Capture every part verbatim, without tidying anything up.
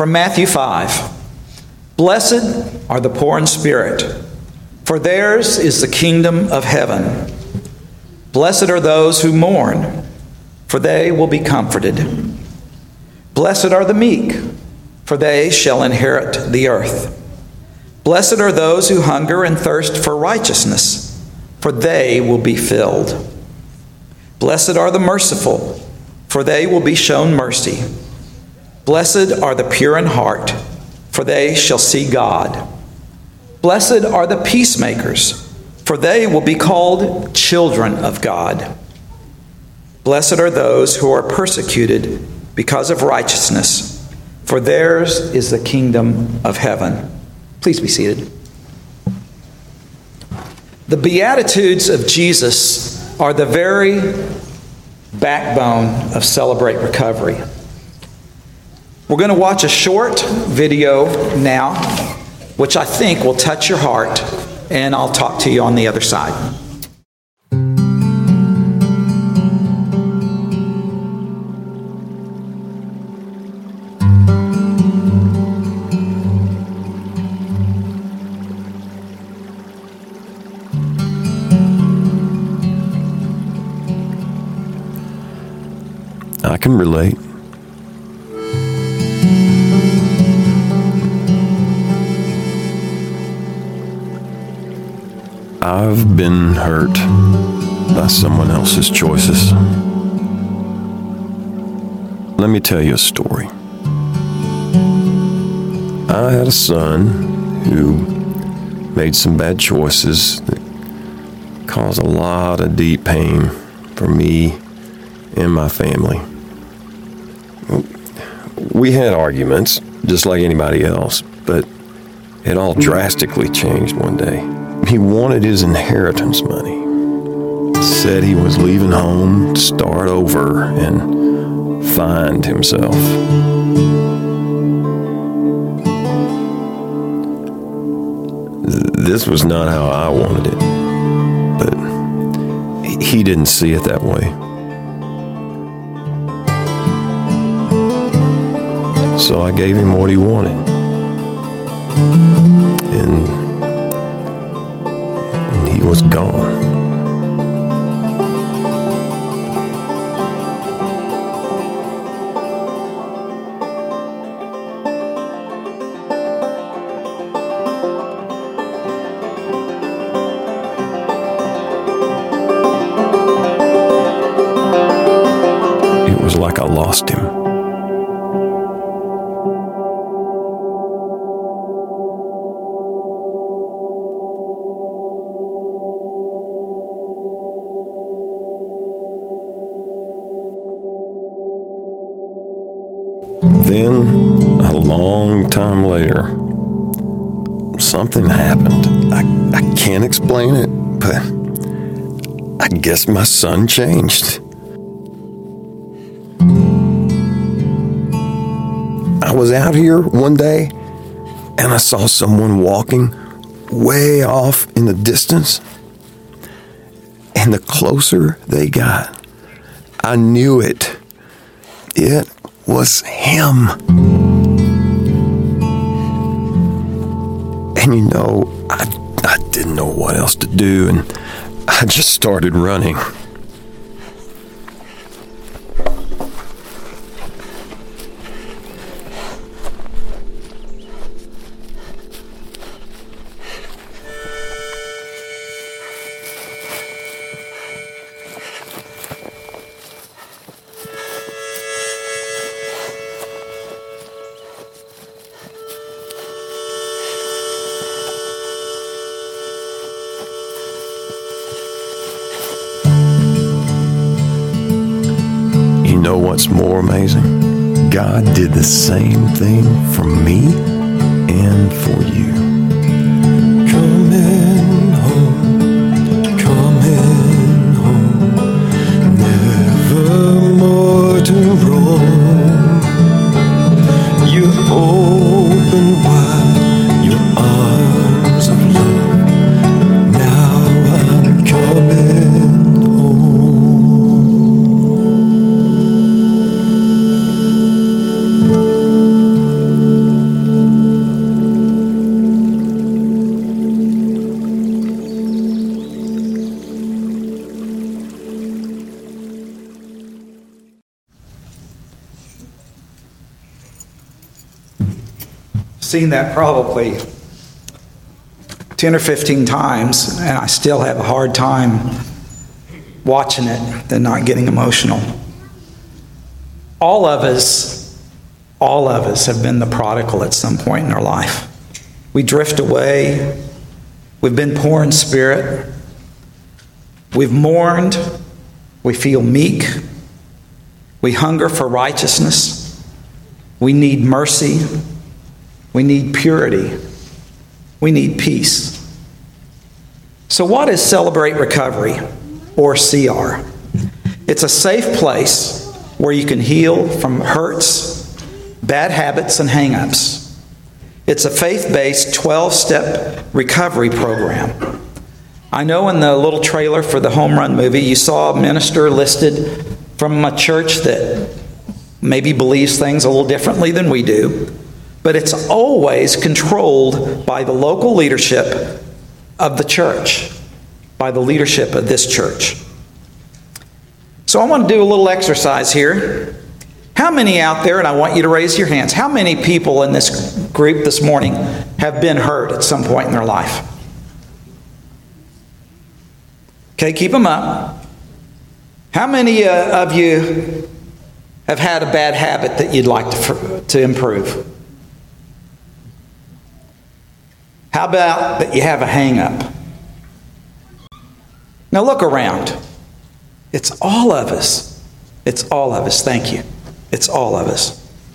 From Matthew five, "Blessed are the poor in spirit, for theirs is the kingdom of heaven. Blessed are those who mourn, for they will be comforted. Blessed are the meek, for they shall inherit the earth. Blessed are those who hunger and thirst for righteousness, for they will be filled. Blessed are the merciful, for they will be shown mercy. Blessed are the pure in heart, for they shall see God. Blessed are the peacemakers, for they will be called children of God. Blessed are those who are persecuted because of righteousness, for theirs is the kingdom of heaven." Please be seated. The Beatitudes of Jesus are the very backbone of Celebrate Recovery. We're going to watch a short video now, which I think will touch your heart, and I'll talk to you on the other side. I can relate. I've been hurt by someone else's choices. Let me tell you a story. I had a son who made some bad choices that caused a lot of deep pain for me and my family. We had arguments, just like anybody else, but it all drastically changed one day. He wanted his inheritance money. Said he was leaving home to start over and find himself. This was not how I wanted it, but he didn't see it that way. So I gave him what he wanted. And, and he was gone. It was like I lost him. Then, a long time later, something happened. I, I can't explain it, but I guess my son changed. I was out here one day, and I saw someone walking way off in the distance. And the closer they got, I knew it. It was him. And you know, I, I didn't know what else to do, and I just started running. You know what's more amazing? God did the same thing for me and for you. Coming home, coming home, never more to roam. You open wide your arms of love. Now I'm coming home. seen that probably ten or fifteen times, and I still have a hard time watching it and not getting emotional. All of us, all of us have been the prodigal at some point in our life. We drift away. We've been poor in spirit. We've mourned. We feel meek. We hunger for righteousness. We need mercy. We need purity. We need peace. So what is Celebrate Recovery, or C R? It's a safe place where you can heal from hurts, bad habits, and hang-ups. It's a faith-based twelve-step recovery program. I know in the little trailer for the Home Run movie, you saw a minister listed from a church that maybe believes things a little differently than we do, but it's always controlled by the local leadership of the church, by the leadership of this church. So I want to do a little exercise here. How many out there, and I want you to raise your hands, how many people in this group this morning have been hurt at some point in their life? Okay, keep them up. How many uh, of you have had a bad habit that you'd like to, to improve? How about that you have a hang-up? Now look around. It's all of us. It's all of us. Thank you. It's all of us.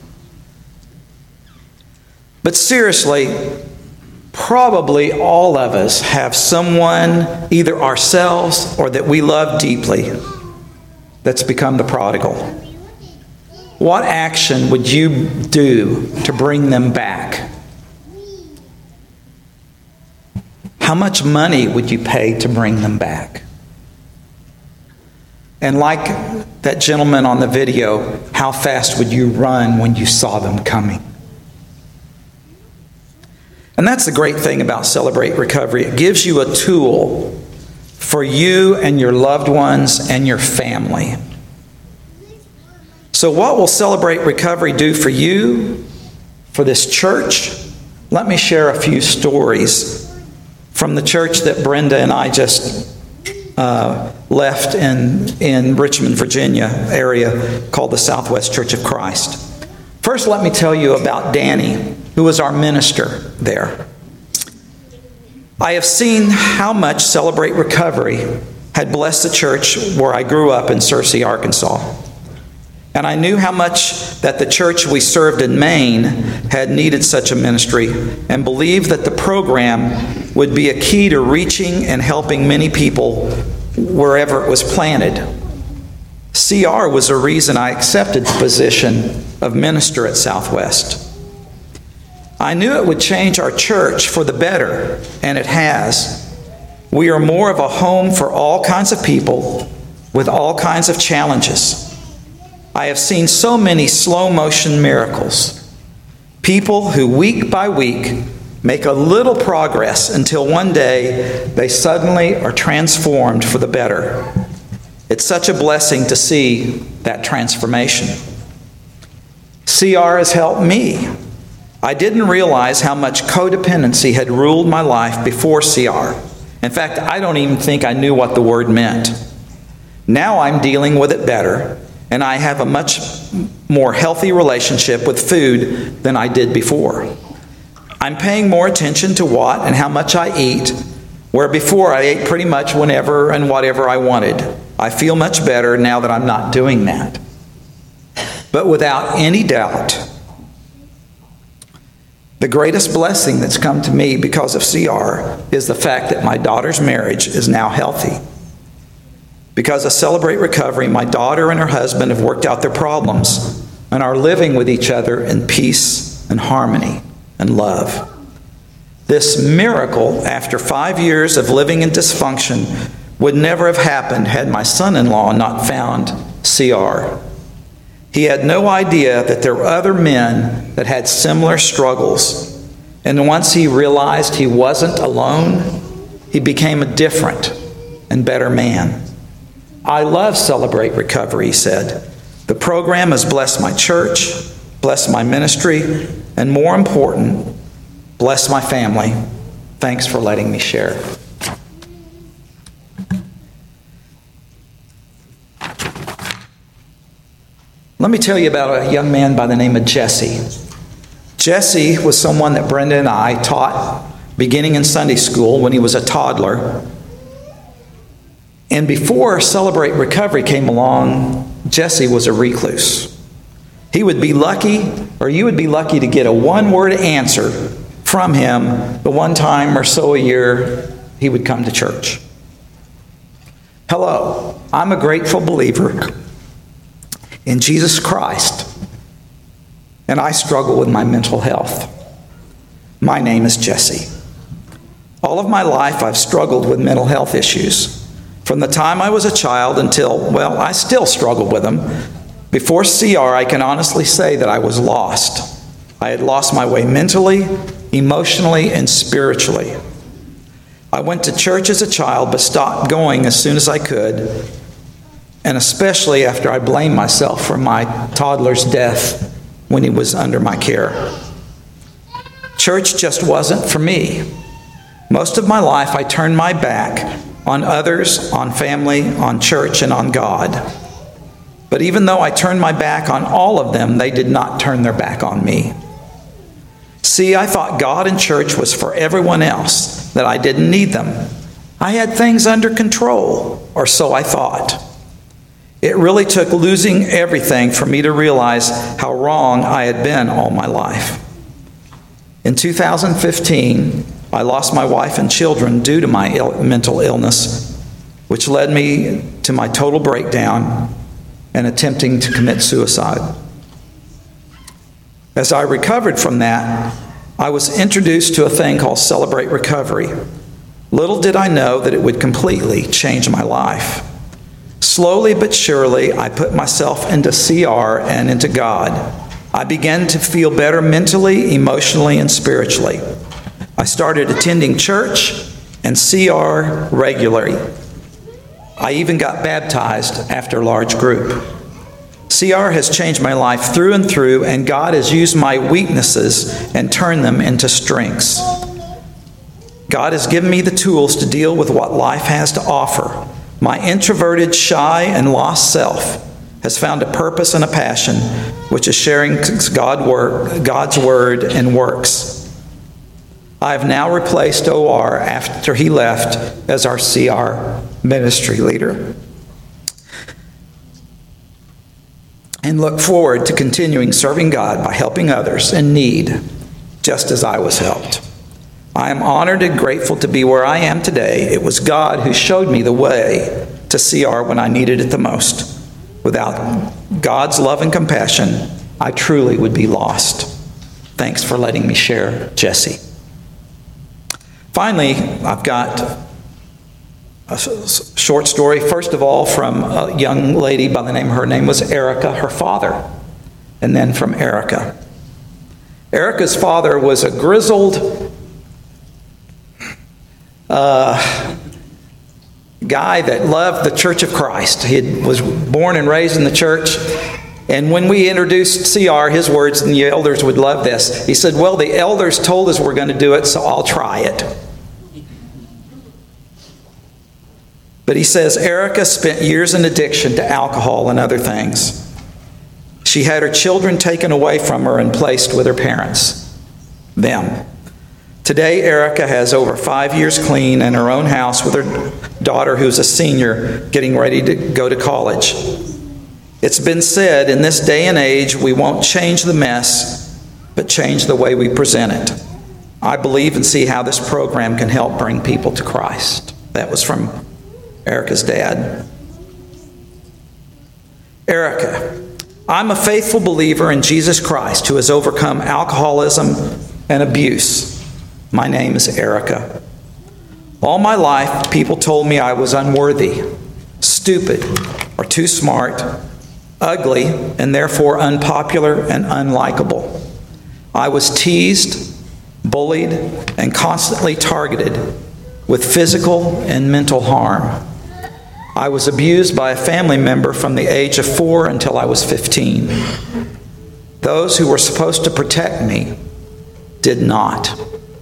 But seriously, probably all of us have someone, either ourselves or that we love deeply, that's become the prodigal. What action would you do to bring them back? How much money would you pay to bring them back? And like that gentleman on the video, how fast would you run when you saw them coming? And that's the great thing about Celebrate Recovery. It gives you a tool for you and your loved ones and your family. So what will Celebrate Recovery do for you, for this church? Let me share a few stories from the church that Brenda and I just uh, left in, in Richmond, Virginia area called the Southwest Church of Christ. First, let me tell you about Danny, who was our minister there. I have seen how much Celebrate Recovery had blessed the church where I grew up in Searcy, Arkansas. And I knew how much that the church we served in Maine had needed such a ministry, and believed that the program would be a key to reaching and helping many people wherever it was planted. C R was a reason I accepted the position of minister at Southwest. I knew it would change our church for the better, and it has. We are more of a home for all kinds of people with all kinds of challenges. I have seen so many slow-motion miracles. People who week by week make a little progress until one day they suddenly are transformed for the better. It's such a blessing to see that transformation. C R has helped me. I didn't realize how much codependency had ruled my life before C R. In fact, I don't even think I knew what the word meant. Now I'm dealing with it better, and I have a much more healthy relationship with food than I did before. I'm paying more attention to what and how much I eat, where before I ate pretty much whenever and whatever I wanted. I feel much better now that I'm not doing that. But without any doubt, the greatest blessing that's come to me because of C R is the fact that my daughter's marriage is now healthy. Because of Celebrate Recovery, my daughter and her husband have worked out their problems and are living with each other in peace and harmony and love. This miracle, after five years of living in dysfunction, would never have happened had my son-in-law not found C R. He had no idea that there were other men that had similar struggles. And once he realized he wasn't alone, he became a different and better man. I love Celebrate Recovery, he said. The program has blessed my church, blessed my ministry, and more important, Bless my family. Thanks for letting me share. Let me tell you about a young man by the name of Jesse. Jesse was someone that Brenda and I taught beginning in Sunday school when he was a toddler. And before Celebrate Recovery came along, Jesse was a recluse. He would be lucky, or you would be lucky to get a one-word answer from him the one time or so a year he would come to church. Hello, I'm a grateful believer in Jesus Christ, and I struggle with my mental health. My name is Jesse. All of my life I've struggled with mental health issues. From the time I was a child until, well, I still struggle with them. Before C R, I can honestly say that I was lost. I had lost my way mentally, emotionally, and spiritually. I went to church as a child, but stopped going as soon as I could, and especially after I blamed myself for my toddler's death when he was under my care. Church just wasn't for me. Most of my life, I turned my back on others, on family, on church, and on God. But even though I turned my back on all of them, they did not turn their back on me. See, I thought God and church was for everyone else, that I didn't need them. I had things under control, or so I thought. It really took losing everything for me to realize how wrong I had been all my life. In two thousand fifteen, I lost my wife and children due to my Ill- mental illness, which led me to my total breakdown and attempting to commit suicide. As I recovered from that, I was introduced to a thing called Celebrate Recovery. Little did I know that it would completely change my life. Slowly but surely, I put myself into C R and into God. I began to feel better mentally, emotionally, and spiritually. I started attending church and C R regularly. I even got baptized after a large group. C R has changed my life through and through, and God has used my weaknesses and turned them into strengths. God has given me the tools to deal with what life has to offer. My introverted, shy, and lost self has found a purpose and a passion, which is sharing God's word and works. I have now replaced O R after he left as our C R ministry leader, and look forward to continuing serving God by helping others in need, just as I was helped. I am honored and grateful to be where I am today. It was God who showed me the way to C R when I needed it the most. Without God's love and compassion, I truly would be lost. Thanks for letting me share, Jesse. Finally, I've got a short story, first of all, from a young lady by the name, her name was Erica, her father, and then from Erica. Erica's father was a grizzled uh, guy that loved the Church of Christ. He was born and raised in the church. And when we introduced C R, his words, and the elders would love this, he said, well, the elders told us we're going to do it, so I'll try it. But he says Erica spent years in addiction to alcohol and other things. She had her children taken away from her and placed with her parents. Them. Today, Erica has over five years clean in her own house with her daughter, who's a senior, getting ready to go to college. It's been said, in this day and age, we won't change the mess, but change the way we present it. I believe and see how this program can help bring people to Christ. That was from Erica's dad. Erica, I'm a faithful believer in Jesus Christ who has overcome alcoholism and abuse. My name is Erica. All my life, people told me I was unworthy, stupid, or too smart, ugly, and therefore unpopular and unlikable. I was teased, bullied, and constantly targeted with physical and mental harm. I was abused by a family member from the age of four until I was fifteen. Those who were supposed to protect me did not.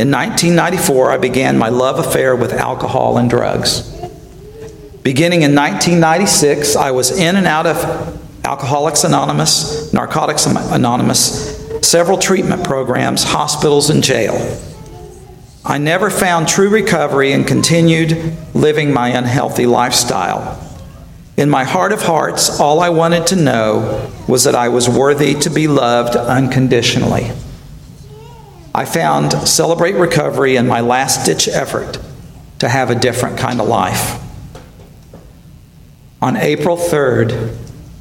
In nineteen ninety-four, I began my love affair with alcohol and drugs. Beginning in nineteen ninety-six, I was in and out of Alcoholics Anonymous, Narcotics Anonymous, several treatment programs, hospitals, and jail. I never found true recovery and continued living my unhealthy lifestyle. In my heart of hearts, all I wanted to know was that I was worthy to be loved unconditionally. I found Celebrate Recovery in my last-ditch effort to have a different kind of life. On April third,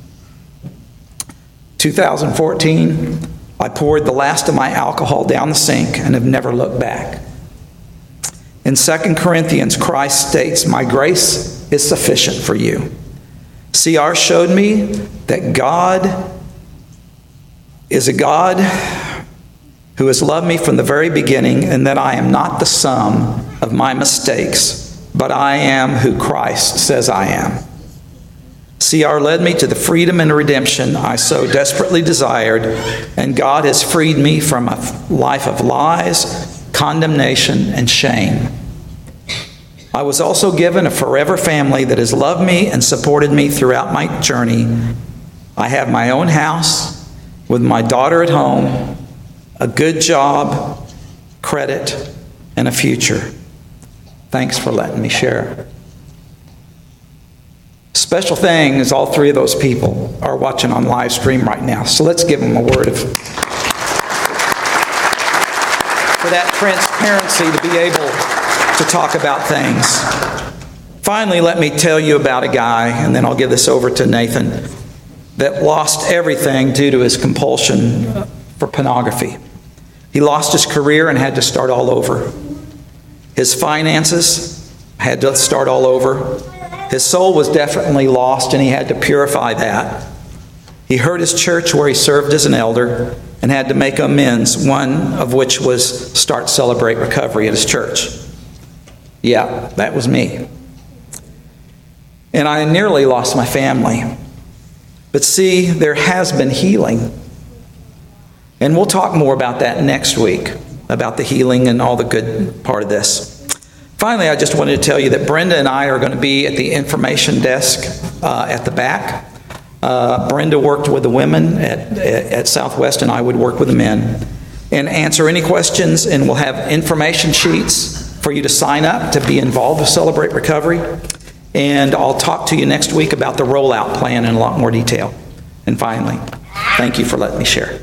two thousand fourteen, I poured the last of my alcohol down the sink and have never looked back. In Second Corinthians, Christ states, "My grace is sufficient for you." C R showed me that God is a God who has loved me from the very beginning, and that I am not the sum of my mistakes, but I am who Christ says I am. C R led me to the freedom and redemption I so desperately desired, and God has freed me from a life of lies, condemnation, and shame. I was also given a forever family that has loved me and supported me throughout my journey. I have my own house with my daughter at home, a good job, credit, and a future. Thanks for letting me share. Special thing is all three of those people are watching on live stream right now. So let's give them a word of for that transparency to be able to talk about things. Finally, let me tell you about a guy, and then I'll give this over to Nathan, that lost everything due to his compulsion for pornography. He lost his career and had to start all over. His finances had to start all over. His soul was definitely lost, and he had to purify that. He hurt his church where he served as an elder and had to make amends, one of which was start Celebrate Recovery at his church. Yeah, that was me. And I nearly lost my family. But see, there has been healing. And we'll talk more about that next week, about the healing and all the good part of this. Finally, I just wanted to tell you that Brenda and I are going to be at the information desk uh, at the back. Uh, Brenda worked with the women at, at Southwest, and I would work with the men. And answer any questions, and we'll have information sheets for you to sign up to be involved with Celebrate Recovery. And I'll talk to you next week about the rollout plan in a lot more detail. And finally, thank you for letting me share.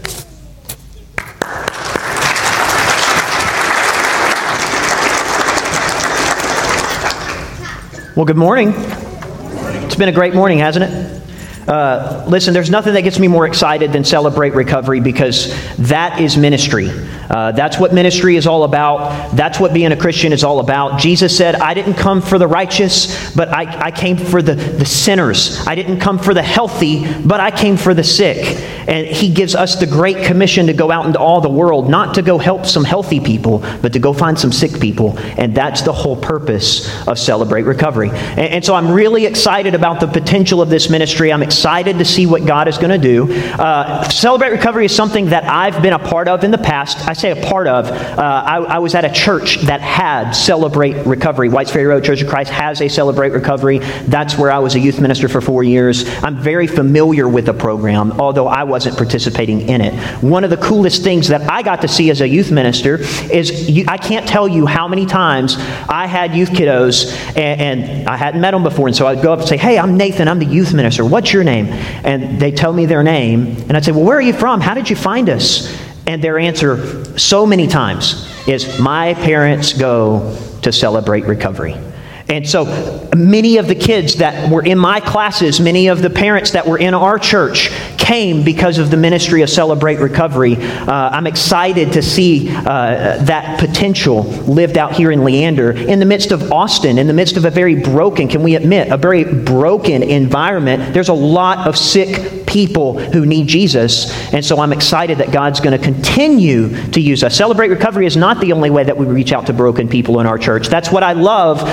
Well, good morning. It's been a great morning, hasn't it? Uh, listen, there's nothing that gets me more excited than Celebrate Recovery, because that is ministry. Uh, that's what ministry is all about. That's what being a Christian is all about. Jesus said, I didn't come for the righteous, but I, I came for the, the sinners. I didn't come for the healthy, but I came for the sick. And he gives us the great commission to go out into all the world, not to go help some healthy people, but to go find some sick people. And that's the whole purpose of Celebrate Recovery. And, and so I'm really excited about the potential of this ministry. I'm excited to see what God is going to do. Uh, Celebrate Recovery is something that I've been a part of in the past. I say a part of. Uh, I, I was at a church that had Celebrate Recovery. Whites Ferry Road Church of Christ has a Celebrate Recovery. That's where I was a youth minister for four years. I'm very familiar with the program, although I wasn't participating in it. One of the coolest things that I got to see as a youth minister is, you, I can't tell you how many times I had youth kiddos, and, and I hadn't met them before, and so I'd go up and say, hey, I'm Nathan, I'm the youth minister. What's your name? And they tell me their name, and I'd say, well, where are you from? How did you find us? And their answer so many times is, my parents go to Celebrate Recovery. And so many of the kids that were in my classes, many of the parents that were in our church came because of the ministry of Celebrate Recovery. Uh, I'm excited to see uh, that potential lived out here in Leander, in the midst of Austin, in the midst of a very broken, can we admit, a very broken environment. There's a lot of sick people who need Jesus. And so I'm excited that God's going to continue to use us. Celebrate Recovery is not the only way that we reach out to broken people in our church. That's what I love about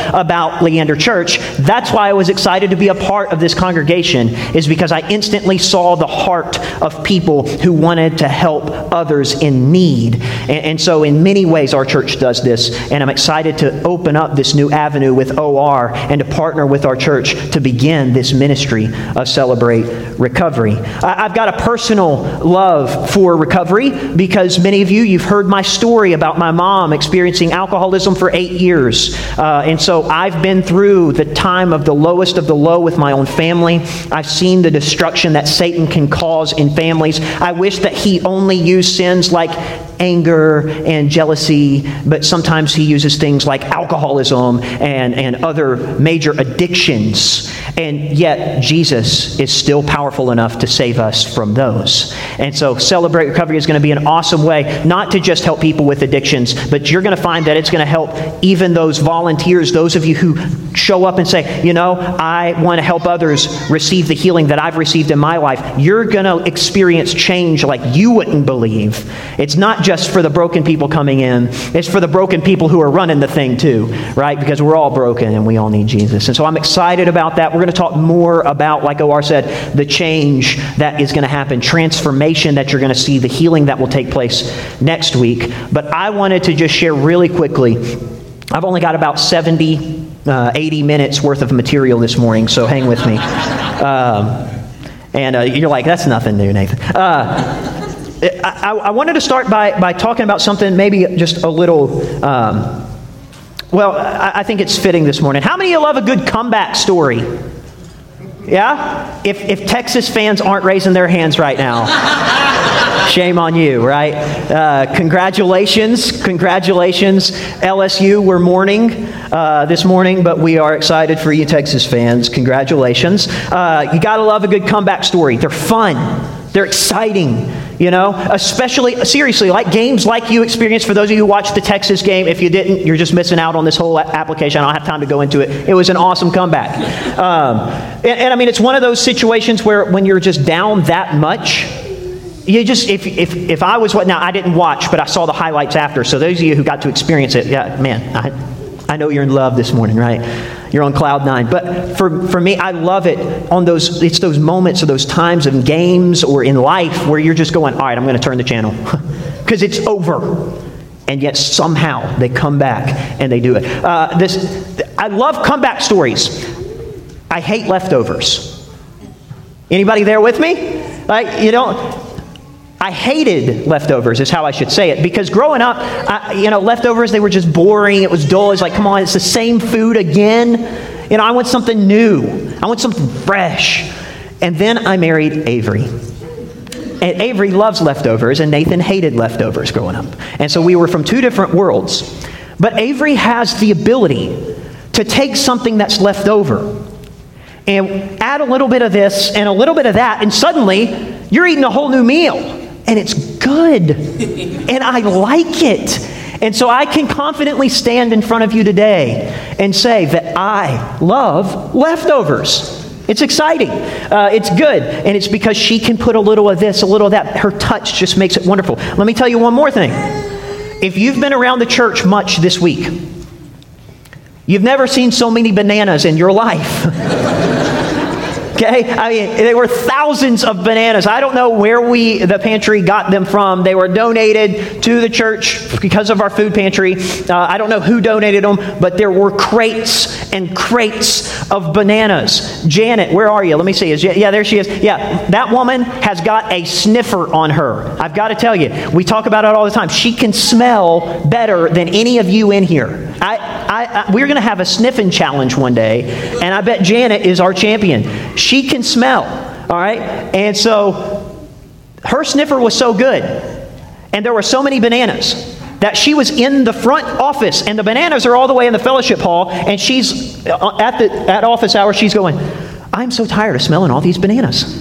about Leander Church. That's why I was excited to be a part of this congregation, is because I instantly saw the heart of people who wanted to help others in need. And, and so in many ways our church does this, and I'm excited to open up this new avenue with O R and to partner with our church to begin this ministry of Celebrate Recovery. I, I've got a personal love for recovery because many of you, you've heard my story about my mom experiencing alcoholism for eight years. Uh, and so I've been through the time of the lowest of the low with my own family. I've seen the destruction that Satan can cause in families. I wish that he only used sins like anger and jealousy, but sometimes he uses things like alcoholism and, and other major addictions. And yet Jesus is still powerful enough to save us from those. And so Celebrate Recovery is going to be an awesome way, not to just help people with addictions, but you're going to find that it's going to help even those volunteers, those of you who show up and say, you know, I want to help others receive the healing that I've received in my life. You're going to experience change like you wouldn't believe. It's not just for the broken people coming in. It's for the broken people who are running the thing too, right? Because we're all broken and we all need Jesus. And so I'm excited about that. We're going to talk more about, like O R said, the change that is going to happen, transformation that you're going to see, the healing that will take place next week. But I wanted to just share really quickly. I've only got about seventy, uh, eighty minutes worth of material this morning, so hang with me. Um, and uh, you're like, that's nothing new, Nathan. Uh, I, I wanted to start by, by talking about something maybe just a little, um, well, I, I think it's fitting this morning. How many of you love a good comeback story? Yeah? If, if Texas fans aren't raising their hands right now, shame on you, right? Uh, congratulations, congratulations. L S U, we're mourning uh, this morning, but we are excited for you Texas fans. Congratulations. Uh, you gotta love a good comeback story. They're fun. They're exciting, you know, especially, seriously, like games like you experienced. For those of you who watched the Texas game, if you didn't, you're just missing out on this whole application. I don't have time to go into it. It was an awesome comeback. Um, and, and I mean, it's one of those situations where when you're just down that much, you just, if, if, if I was what, now I didn't watch, but I saw the highlights after. So those of you who got to experience it, yeah, man, I, I know you're in love this morning, right? You're on cloud nine. But for, for me, I love it on those, it's those moments or those times in games or in life where you're just going, all right, I'm going to turn the channel because it's over. And yet somehow they come back and they do it. Uh, this, I love comeback stories. I hate leftovers. Anybody there with me? Like, you know, I hated leftovers is how I should say it, because growing up, I, you know, leftovers, they were just boring. It was dull. It's like, come on, it's the same food again. You know, I want something new. I want something fresh. And then I married Avery. And Avery loves leftovers, and Nathan hated leftovers growing up. And so we were from two different worlds. But Avery has the ability to take something that's left over and add a little bit of this and a little bit of that, and suddenly you're eating a whole new meal. And it's good. And I like it. And so I can confidently stand in front of you today and say that I love leftovers. It's exciting. Uh, it's good. And it's because she can put a little of this, a little of that. Her touch just makes it wonderful. Let me tell you one more thing. If you've been around the church much this week, you've never seen so many bananas in your life. Okay, I mean, there were thousands of bananas. I don't know where we, the pantry, got them from. They were donated to the church because of our food pantry. Uh, I don't know who donated them, but there were crates and crates of bananas. Janet, where are you? Let me see. Is, yeah, there she is. Yeah, that woman has got a sniffer on her. I've got to tell you, we talk about it all the time. She can smell better than any of you in here. I, I, I we're going to have a sniffing challenge one day, and I bet Janet is our champion. She can smell, all right? And so her sniffer was so good, and there were so many bananas, that she was in the front office, and the bananas are all the way in the fellowship hall, and she's at the at office hours, she's going, I'm so tired of smelling all these bananas.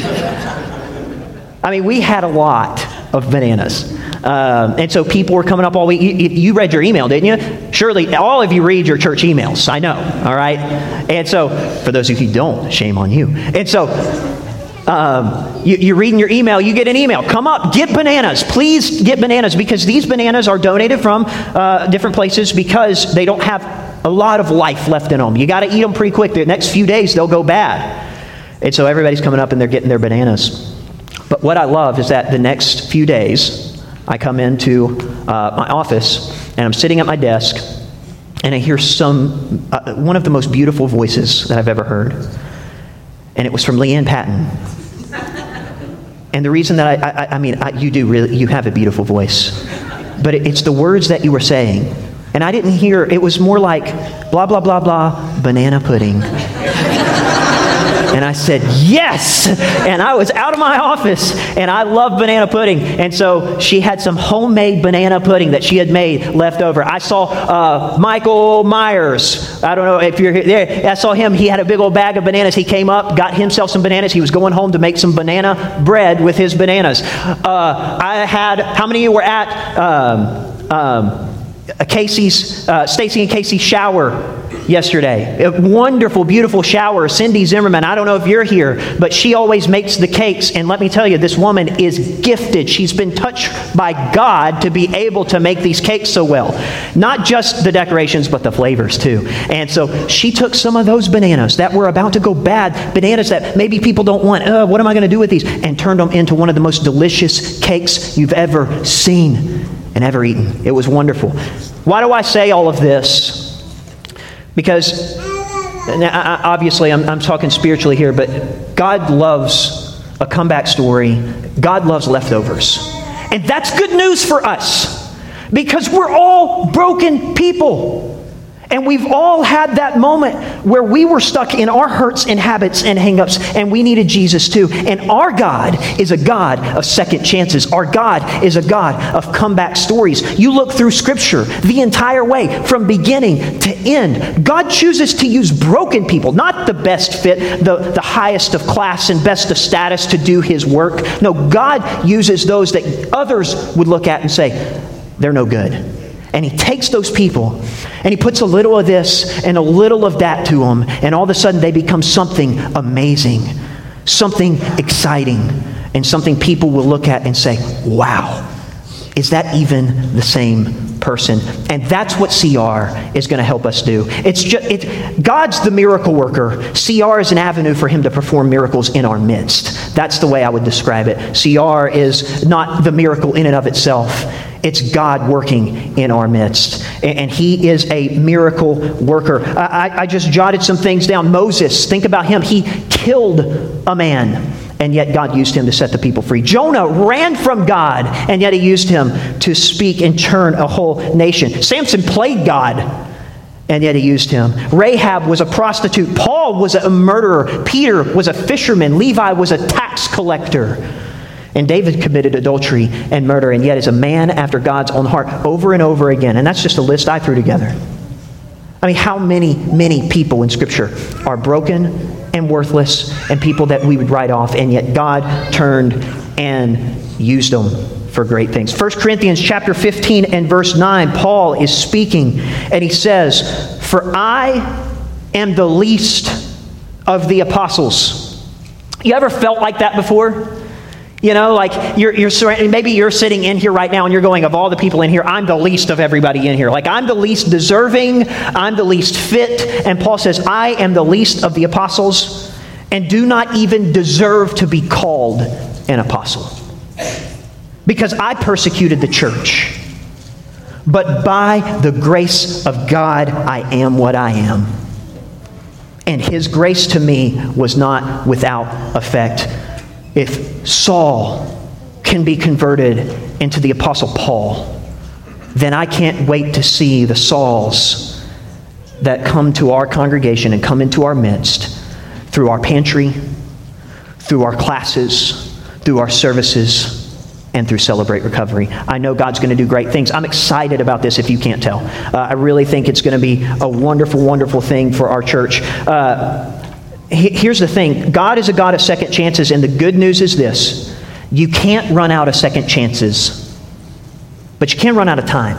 I mean, we had a lot of bananas. Um, and so people were coming up all week. You, you read your email, didn't you? Surely all of you read your church emails. I know, all right? And so for those of you who don't, shame on you. And so um, you, you're reading your email, you get an email. Come up, get bananas. Please get bananas, because these bananas are donated from uh, different places because they don't have a lot of life left in them. You got to eat them pretty quick. The next few days, they'll go bad. And so everybody's coming up and they're getting their bananas. But what I love is that the next few days, I come into uh, my office and I'm sitting at my desk and I hear some, uh, one of the most beautiful voices that I've ever heard. And it was from Leanne Patton. And the reason that I, I, I mean, I, you do really, you have a beautiful voice. But it, it's the words that you were saying. And I didn't hear, it was more like, blah, blah, blah, blah, banana pudding. And I said, yes! And I was out of my office, and I love banana pudding. And so she had some homemade banana pudding that she had made left over. I saw uh, Michael Myers. I don't know if you're there. I saw him. He had a big old bag of bananas. He came up, got himself some bananas. He was going home to make some banana bread with his bananas. Uh, I had, how many of you were at um, um, Casey's, uh, Stacy and Casey's shower yesterday? A wonderful, beautiful shower. Cindy Zimmerman, I don't know if you're here, but she always makes the cakes. And let me tell you, this woman is gifted. She's been touched by God to be able to make these cakes so well. Not just the decorations, but the flavors too. And so she took some of those bananas that were about to go bad, bananas that maybe people don't want, uh, what am I going to do with these? And turned them into one of the most delicious cakes you've ever seen and ever eaten. It was wonderful. Why do I say all of this? Because, obviously, I'm, I'm talking spiritually here, but God loves a comeback story. God loves leftovers. And that's good news for us, because we're all broken people. And we've all had that moment where we were stuck in our hurts and habits and hang-ups, and we needed Jesus too. And our God is a God of second chances. Our God is a God of comeback stories. You look through Scripture the entire way, from beginning to end. God chooses to use broken people, not the best fit, the, the highest of class and best of status to do His work. No, God uses those that others would look at and say, they're no good. And He takes those people and He puts a little of this and a little of that to them, and all of a sudden they become something amazing, something exciting, and something people will look at and say, wow, is that even the same person? And that's what C R is going to help us do. It's just it, God's the miracle worker. C R is an avenue for Him to perform miracles in our midst. That's the way I would describe it. C R is not the miracle in and of itself. It's God working in our midst. And He is a miracle worker. I, I just jotted some things down. Moses, think about him. He killed a man, and yet God used him to set the people free. Jonah ran from God, and yet He used him to speak and turn a whole nation. Samson played God, and yet He used him. Rahab was a prostitute. Paul was a murderer. Peter was a fisherman. Levi was a tax collector. And David committed adultery and murder, and yet is a man after God's own heart over and over again. And that's just a list I threw together. I mean, how many, many people in Scripture are broken and worthless and people that we would write off, and yet God turned and used them for great things. First Corinthians chapter fifteen and verse nine, Paul is speaking, and he says, "For I am the least of the apostles." You ever felt like that before? You know, like you're, you're surrounded, maybe you're sitting in here right now and you're going, of all the people in here, I'm the least of everybody in here. Like I'm the least deserving, I'm the least fit. And Paul says, I am the least of the apostles and do not even deserve to be called an apostle, because I persecuted the church. But by the grace of God, I am what I am. And His grace to me was not without effect. If Saul can be converted into the Apostle Paul, then I can't wait to see the Sauls that come to our congregation and come into our midst through our pantry, through our classes, through our services, and through Celebrate Recovery. I know God's going to do great things. I'm excited about this, if you can't tell. Uh, I really think it's going to be a wonderful, wonderful thing for our church. Uh, Here's the thing. God is a God of second chances, and the good news is this. You can't run out of second chances, but you can run out of time.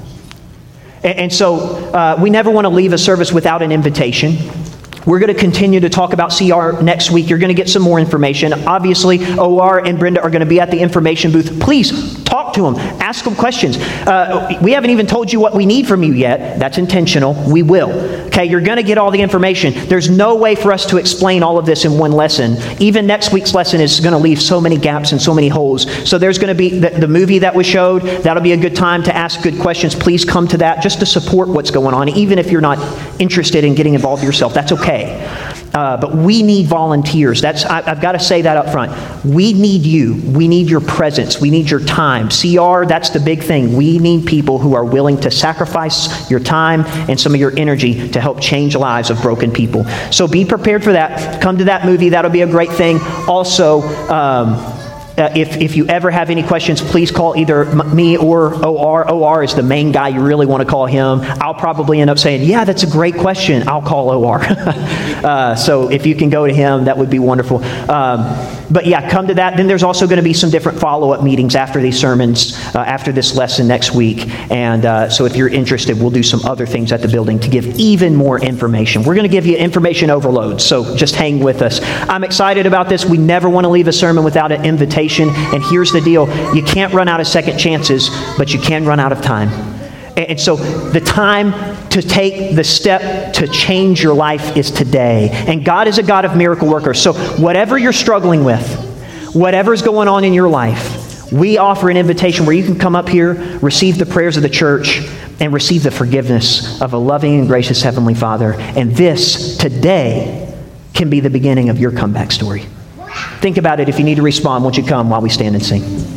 And, and so uh, we never want to leave a service without an invitation. We're going to continue to talk about C R next week. You're going to get some more information. Obviously, O R and Brenda are going to be at the information booth. Please talk to to them. Ask them questions. Uh, we haven't even told you what we need from you yet. That's intentional. We will. Okay, you're going to get all the information. There's no way for us to explain all of this in one lesson. Even next week's lesson is going to leave so many gaps and so many holes. So there's going to be the, the movie that was showed. That'll be a good time to ask good questions. Please come to that just to support what's going on, even if you're not interested in getting involved yourself. That's okay. Uh, but we need volunteers. That's I, I've got to say that up front. We need you. We need your presence. We need your time. C R, that's the big thing. We need people who are willing to sacrifice your time and some of your energy to help change the lives of broken people. So be prepared for that. Come to that movie. That'll be a great thing. Also, um, Uh, if, if you ever have any questions, please call either m- me or O R. O R is the main guy. You really want to call him. I'll probably end up saying, yeah, that's a great question. I'll call O R. uh, so if you can go to him, that would be wonderful. Um, but yeah, come to that. Then there's also going to be some different follow-up meetings after these sermons, uh, after this lesson next week. And uh, so if you're interested, we'll do some other things at the building to give even more information. We're going to give you information overload. So just hang with us. I'm excited about this. We never want to leave a sermon without an invitation. And here's the deal. You can't run out of second chances, but you can run out of time. And so the time to take the step to change your life is today. And God is a God of miracle workers. So whatever you're struggling with, whatever's going on in your life, we offer an invitation where you can come up here, receive the prayers of the church, and receive the forgiveness of a loving and gracious Heavenly Father. And this, today, can be the beginning of your comeback story. Think about it. If you need to respond, won't you come while we stand and sing?